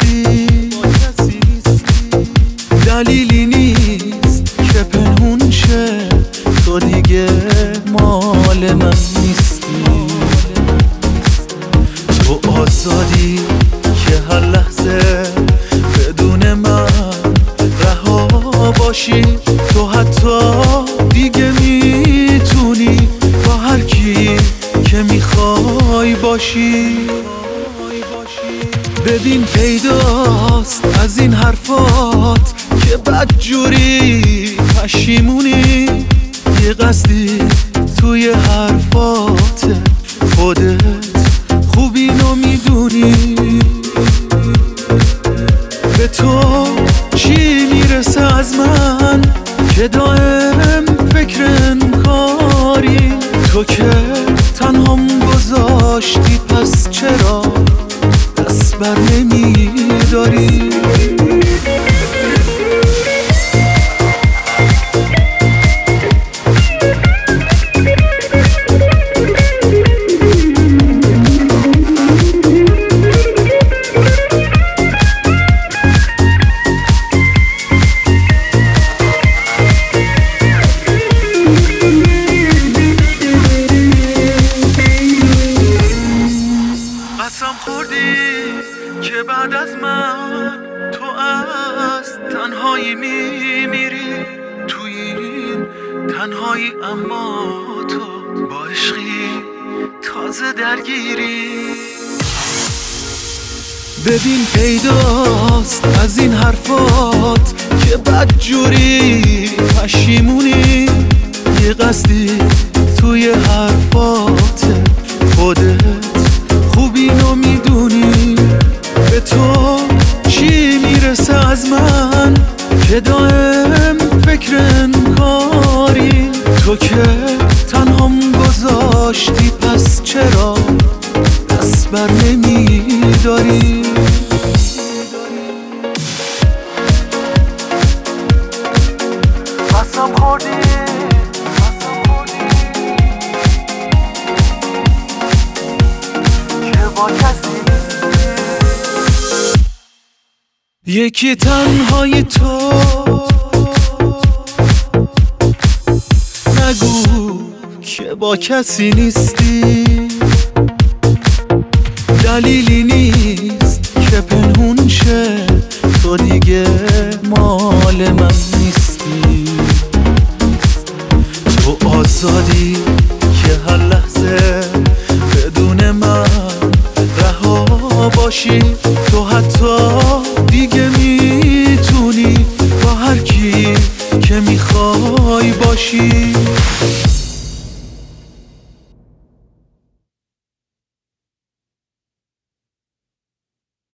نیستی، دلیلی نیست که پنهون شه، تو دیگه مال من نیستی. تو آزادی که هر لحظه بدون من رها باشی، تو حتی دیگه میتونی با هر کی که میخوای باشی. ببین پیداست از این حرفات که بدجوری پشیمونی، یه قصدی توی حرفات، خودت خوب اینو میدونی. به تو چی میرسه از من که دائم فکر انکاری، تو که تنهام گذاشتی پس چرا دست بر نمیداری؟ قسم خوردی که بعد از من تو از تنهایی میمیری، توی این تنهایی اما تو با عشقی تازه درگیری. ببین پیداست از این حرفات که بدجوری پشیمونی، یه قصدی توی حرفات، خودت خوب اینو میدونی. به تو چی میرسه از من که دائم فکر انکاری، تو که تنهام گذاشتی پس چرا دست بر نمیداری؟ قسم خوردی یکی تنهای تو، نگو که با کسی نیستی، دلیلی نیست که پنهون شه، تو دیگه مال من نیستی. تو آزادی که هر لحظه بدون من رها باشی، تو حتی دیگه میتونی با هر کی که میخوای باشی.